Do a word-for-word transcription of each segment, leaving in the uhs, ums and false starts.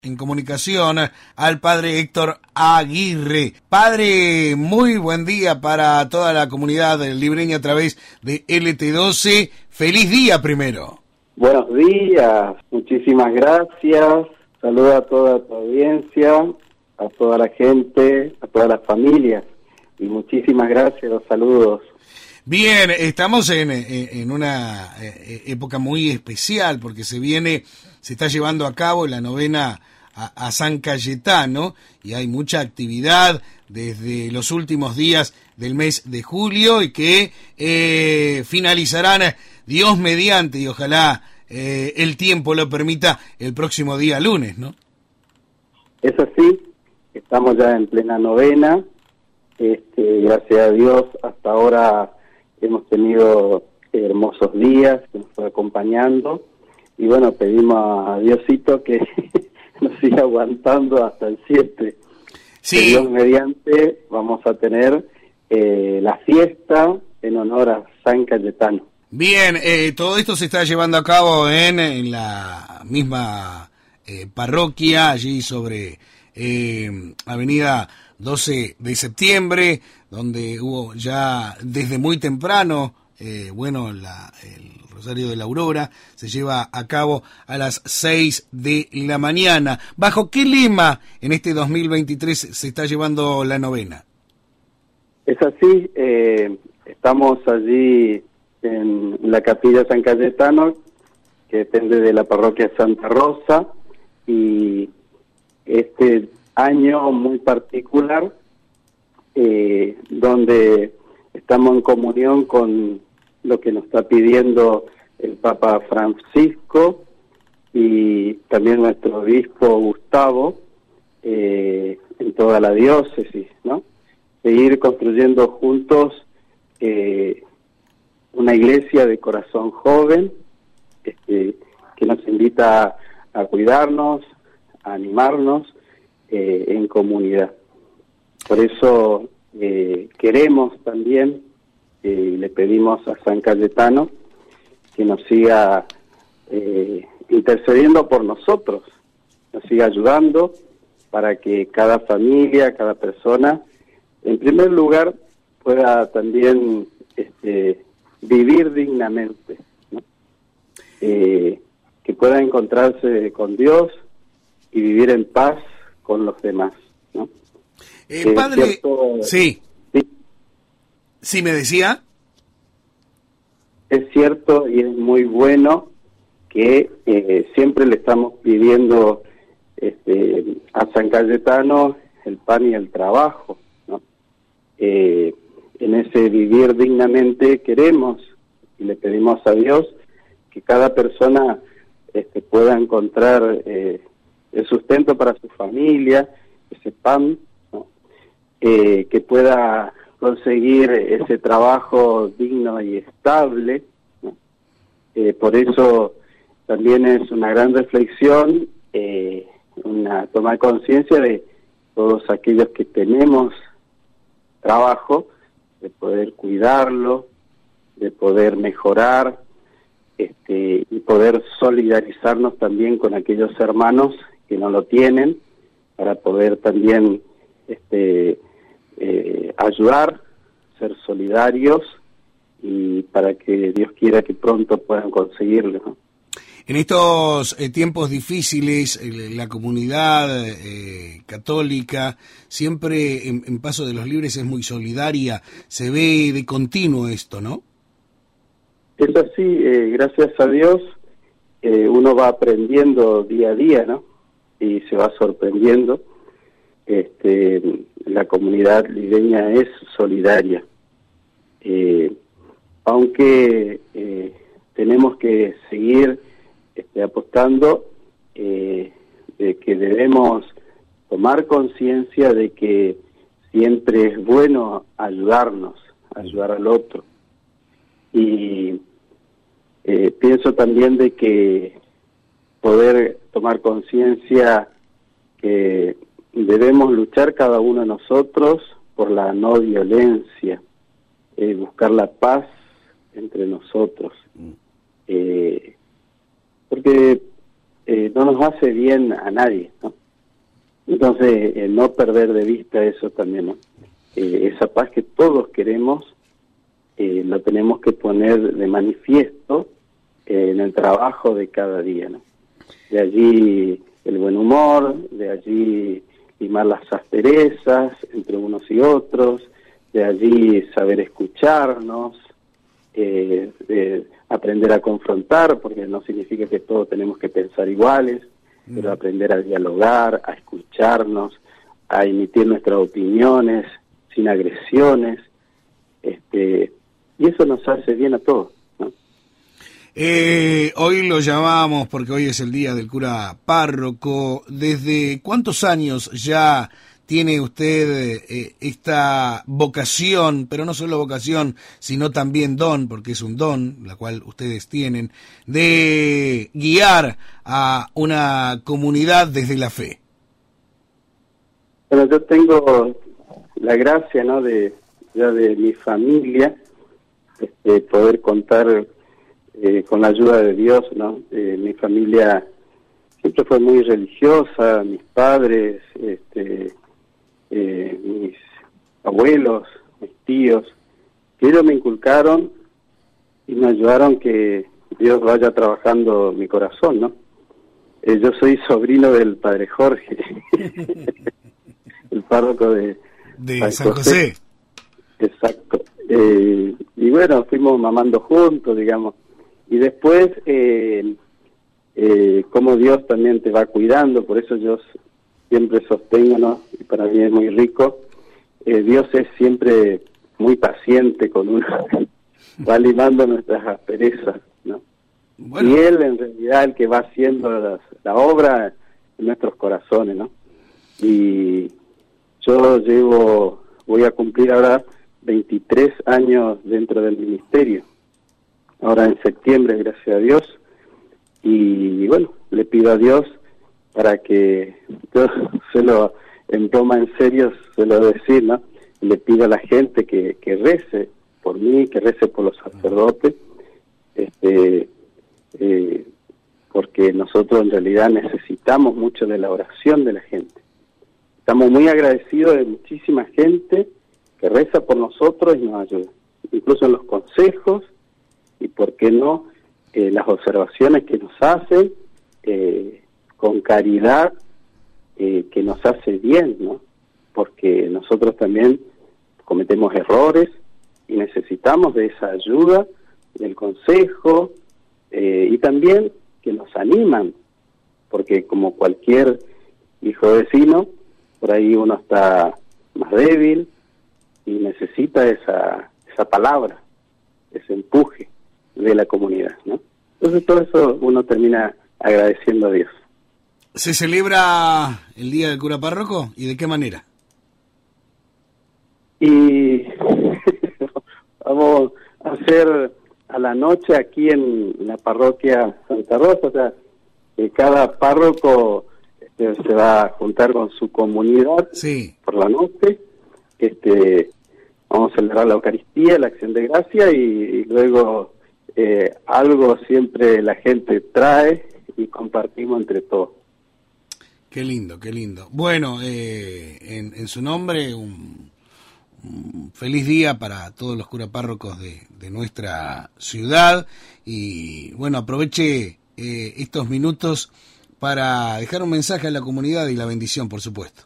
En comunicación al padre Héctor Aguirre. Padre, muy buen día para toda la comunidad libreña a través de L T doce. Feliz día primero. Buenos días, muchísimas gracias. Saludo a toda tu audiencia, a toda la gente, a todas las familias. Y muchísimas gracias, los saludos. Bien, estamos en, en una época muy especial porque se viene, se está llevando a cabo la novena a, a San Cayetano y hay mucha actividad desde los últimos días del mes de julio y que eh, finalizarán Dios mediante y ojalá eh, el tiempo lo permita el próximo día lunes, ¿no? Es así, estamos ya en plena novena, este, gracias a Dios hasta ahora hemos tenido hermosos días que nos fue acompañando y bueno, pedimos a Diosito que nos siga aguantando hasta el siete. Sí. Que Dios mediante vamos a tener eh, la fiesta en honor a San Cayetano. Bien, eh, todo esto se está llevando a cabo en, en la misma eh, parroquia, allí sobre eh, Avenida doce de septiembre, donde hubo ya desde muy temprano, eh, bueno, la, el Rosario de la Aurora se lleva a cabo a las seis de la mañana. ¿Bajo qué lema en este dos mil veintitrés se está llevando la novena? Es así, eh, estamos allí en la Capilla San Cayetano, que depende de la parroquia Santa Rosa, y este año muy particular, eh, donde estamos en comunión con lo que nos está pidiendo el Papa Francisco y también nuestro obispo Gustavo, eh, en toda la diócesis, ¿no? Seguir construyendo juntos eh, una iglesia de corazón joven, este, que nos invita a, a cuidarnos, a animarnos eh, en comunidad. Por eso eh, queremos también, eh, le pedimos a San Cayetano que nos siga eh, intercediendo por nosotros, nos siga ayudando para que cada familia, cada persona, en primer lugar, pueda también este, vivir dignamente, ¿no? Eh, que pueda encontrarse con Dios y vivir en paz con los demás, ¿no? Eh, eh, padre, cierto, sí. sí, sí, me decía. Es cierto y es muy bueno que eh, siempre le estamos pidiendo este, a San Cayetano el pan y el trabajo, ¿no? Eh, en ese vivir dignamente queremos y le pedimos a Dios que cada persona este, pueda encontrar eh, el sustento para su familia, ese pan, ¿no? Eh, que pueda conseguir ese trabajo digno y estable, ¿no? Eh, por eso también es una gran reflexión, eh, una toma de conciencia de todos aquellos que tenemos trabajo, de poder cuidarlo, de poder mejorar, este, y poder solidarizarnos también con aquellos hermanos que no lo tienen, para poder también este, eh, ayudar, ser solidarios y para que Dios quiera que pronto puedan conseguirlo, ¿no? En estos eh, tiempos difíciles, eh, la comunidad eh, católica, siempre en, en Paso de los Libres es muy solidaria, se ve de continuo esto, ¿no? Es así, eh, gracias a Dios, eh, uno va aprendiendo día a día, ¿no? Y se va sorprendiendo. Este, la comunidad libeña es solidaria, eh, aunque eh, tenemos que seguir este, apostando eh, de que debemos tomar conciencia de que siempre es bueno ayudarnos, ayudar al otro. Y eh, pienso también de que poder tomar conciencia que debemos luchar cada uno de nosotros por la no violencia, eh, buscar la paz entre nosotros, eh, porque eh, no nos hace bien a nadie, ¿no? Entonces, eh, no perder de vista eso también, ¿no? Eh, esa paz que todos queremos, eh, lo tenemos que poner de manifiesto eh, en el trabajo de cada día, ¿no? De allí el buen humor, de allí limar las asperezas entre unos y otros, de allí saber escucharnos, eh, de aprender a confrontar, porque no significa que todos tenemos que pensar iguales, mm. pero aprender a dialogar, a escucharnos, a emitir nuestras opiniones sin agresiones, este, y eso nos hace bien a todos, ¿no? Eh, hoy lo llamamos porque hoy es el día del cura párroco. ¿Desde cuántos años ya tiene usted eh, esta vocación, pero no solo vocación, sino también don, porque es un don, la cual ustedes tienen, de guiar a una comunidad desde la fe? Bueno, yo tengo la gracia, ¿no?, de ya de mi familia, este, poder contar eh, con la ayuda de Dios, ¿no? Eh, mi familia siempre fue muy religiosa, mis padres, este, eh, mis abuelos, mis tíos, que ellos me inculcaron y me ayudaron que Dios vaya trabajando mi corazón, ¿no? Eh, yo soy sobrino del padre Jorge, el párroco de, de San, San José. José. Exacto. Eh, y bueno, fuimos mamando juntos, digamos. Y después, eh, eh, como Dios también te va cuidando, por eso yo siempre sostengo, ¿no? Y para mí es muy rico. Eh, Dios es siempre muy paciente con uno, va limando nuestras asperezas, ¿no? Bueno. Y Él, en realidad, el que va haciendo las, la obra en nuestros corazones, ¿no? Y yo llevo, voy a cumplir ahora veintitrés años dentro del ministerio, ahora en septiembre, gracias a Dios, y bueno, le pido a Dios para que yo se lo en toma en serio, se lo decir, ¿no? Le pido a la gente que, que rece por mí, que rece por los sacerdotes, este, eh, porque nosotros en realidad necesitamos mucho de la oración de la gente. Estamos muy agradecidos de muchísima gente que reza por nosotros y nos ayuda, incluso en los consejos y, por qué no, eh, las observaciones que nos hacen, eh, con caridad, eh, que nos hace bien, ¿no? Porque nosotros también cometemos errores y necesitamos de esa ayuda, del consejo, eh, y también que nos animan, porque como cualquier hijo vecino, por ahí uno está más débil y necesita esa esa palabra, ese empuje de la comunidad, ¿no? Entonces todo eso uno termina agradeciendo a Dios. ¿Se celebra el Día del Cura Párroco y de qué manera? Y vamos a hacer a la noche aquí en la parroquia Santa Rosa, o sea, que cada párroco este, se va a juntar con su comunidad, sí, por la noche. Este, vamos a celebrar la Eucaristía, la Acción de Gracia, y, y luego eh, algo siempre la gente trae y compartimos entre todos. Qué lindo, qué lindo. Bueno, eh, en, en su nombre, un, un feliz día para todos los curapárrocos de, de nuestra ciudad. Y bueno, aproveche eh, estos minutos para dejar un mensaje a la comunidad y la bendición, por supuesto.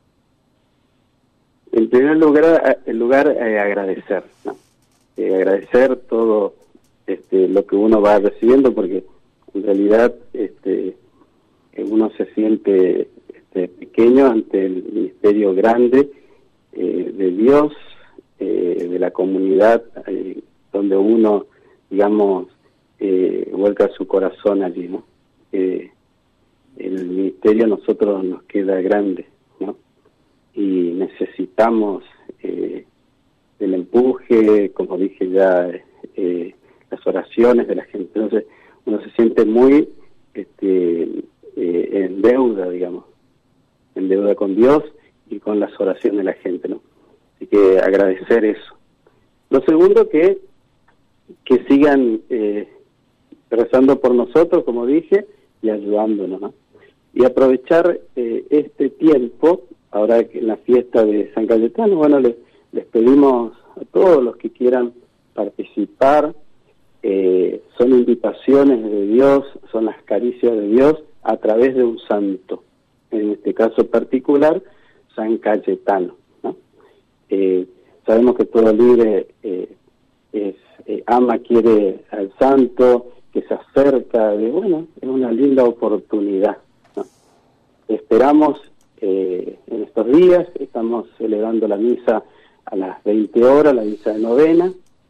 En primer lugar, en lugar eh, agradecer, ¿no? Eh, agradecer todo este, lo que uno va recibiendo, porque en realidad este, uno se siente este, pequeño ante el ministerio grande eh, de Dios, eh, de la comunidad, eh, donde uno, digamos, eh, vuelca su corazón allí, ¿no? Eh, el ministerio a nosotros nos queda grande, ¿no? Y necesitamos eh, el empuje, como dije ya, eh, las oraciones de la gente. Entonces uno se siente muy este, eh, en deuda, digamos, en deuda con Dios y con las oraciones de la gente, ¿no? Así que agradecer eso. Lo segundo, que que sigan eh, rezando por nosotros, como dije, y ayudándonos, ¿no? Y aprovechar eh, este tiempo, ahora que en la fiesta de San Cayetano, bueno, les, les pedimos a todos los que quieran participar, eh, son invitaciones de Dios, son las caricias de Dios a través de un santo, en este caso particular, San Cayetano, ¿no? Eh, sabemos que todo libre eh, es, eh, ama, quiere al santo, que se acerca, de bueno, es una linda oportunidad, ¿no? Esperamos eh, en estos días, estamos celebrando la misa a las veinte horas, la misa de novena,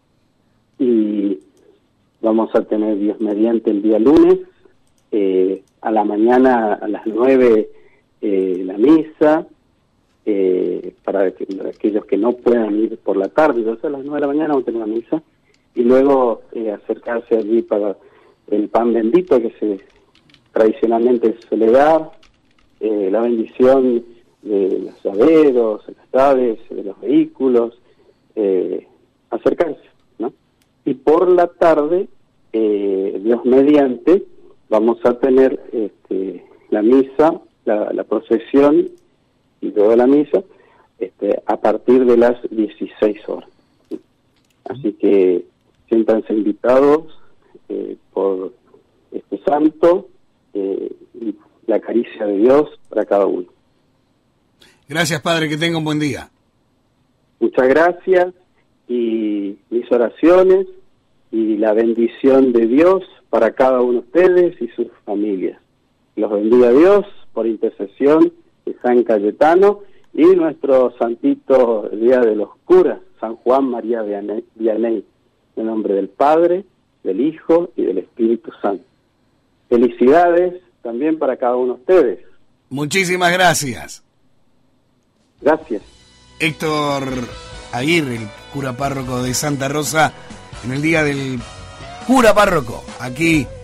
y vamos a tener Dios mediante el día lunes, eh, a la mañana a las nueve eh, la misa, eh, para, que, para aquellos que no puedan ir por la tarde, entonces a las nueve de la mañana vamos a tener la misa, y luego eh, acercarse allí para el pan bendito que se tradicionalmente suele dar, eh, la bendición de los llaveros, de las aves, de los vehículos, eh, acercarse, ¿no? Y por la tarde, eh, Dios mediante, vamos a tener este, la misa, la, la procesión y luego la misa, este, a partir de las dieciséis horas. ¿Sí? Así que siéntanse invitados eh, por este santo eh, y la caricia de Dios para cada uno. Gracias, Padre, que tenga un buen día. Muchas gracias, y mis oraciones y la bendición de Dios para cada uno de ustedes y sus familias. Los bendiga Dios por intercesión de San Cayetano y nuestro santito Día de los Curas, San Juan María Vianney, en nombre del Padre, del Hijo y del Espíritu Santo. Felicidades también para cada uno de ustedes. Muchísimas gracias. Gracias. Héctor Aguirre, el cura párroco de Santa Rosa, en el Día del Cura Párroco, aquí